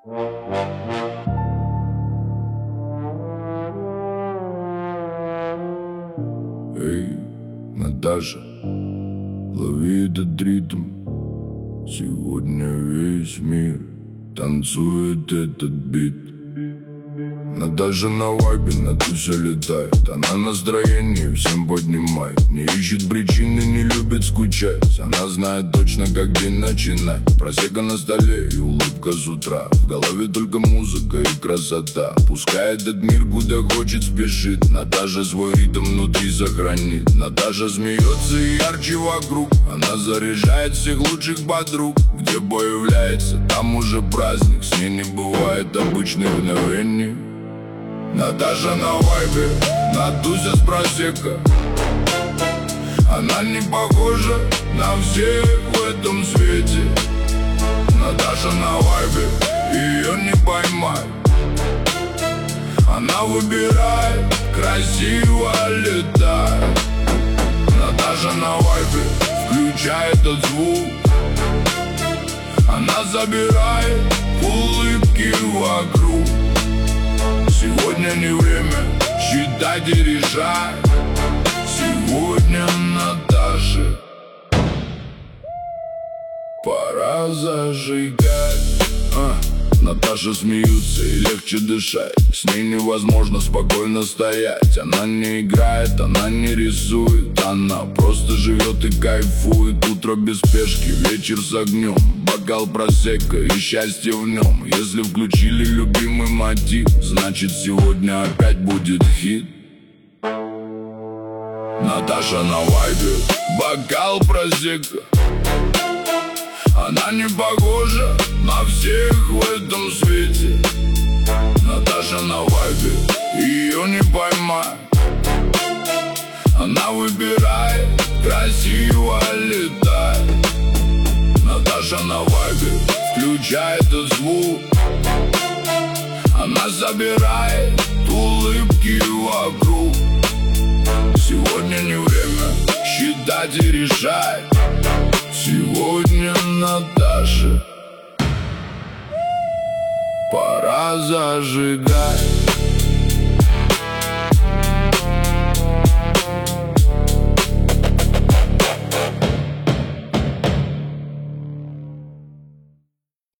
Эй, Наташа, лови этот ритм. Сегодня весь мир танцует этот бит. Наташа на вайбе, на тусе летает. Она настроение всем поднимает. Не ищет причины, не любит скучать. Она знает точно, как день начинать. Просека на столе и улыбка с утра. В голове только музыка и красота. Пускай этот мир куда хочет спешит. Наташа свой ритм внутри сохранит. Наташа смеется и ярче вокруг. Она заряжает всех лучших подруг. Где появляется, там уже праздник. С ней не бывает обычных мгновений. Наташа на вайбе, на тусе с просека. Она не похожа на всех в этом свете. Наташа на вайбе, ее не поймать. Она выбирает, красиво летает. Наташа на вайбе, включает этот звук. Она забирает улыбки вокруг. Сегодня не время считать и решать. Сегодня Наташе пора зажигать. Наташа смеется и легче дышать. С ней невозможно спокойно стоять. Она не играет, она не рисует. Она просто живет и кайфует. Утро без спешки, вечер с огнем. Бокал просека и счастье в нем. Если включили любимый мотив, значит сегодня опять будет хит. Наташа на вайбе, бокал просека. Она не похожа на всех в этом свете. Наташа на вайбе, ее не поймать. Она выбирает, красиво летать. Наташа на вайбе, включает этот звук. Она забирает улыбки вокруг. Сегодня не время считать и решать. Сегодня Наташе пора зажигать.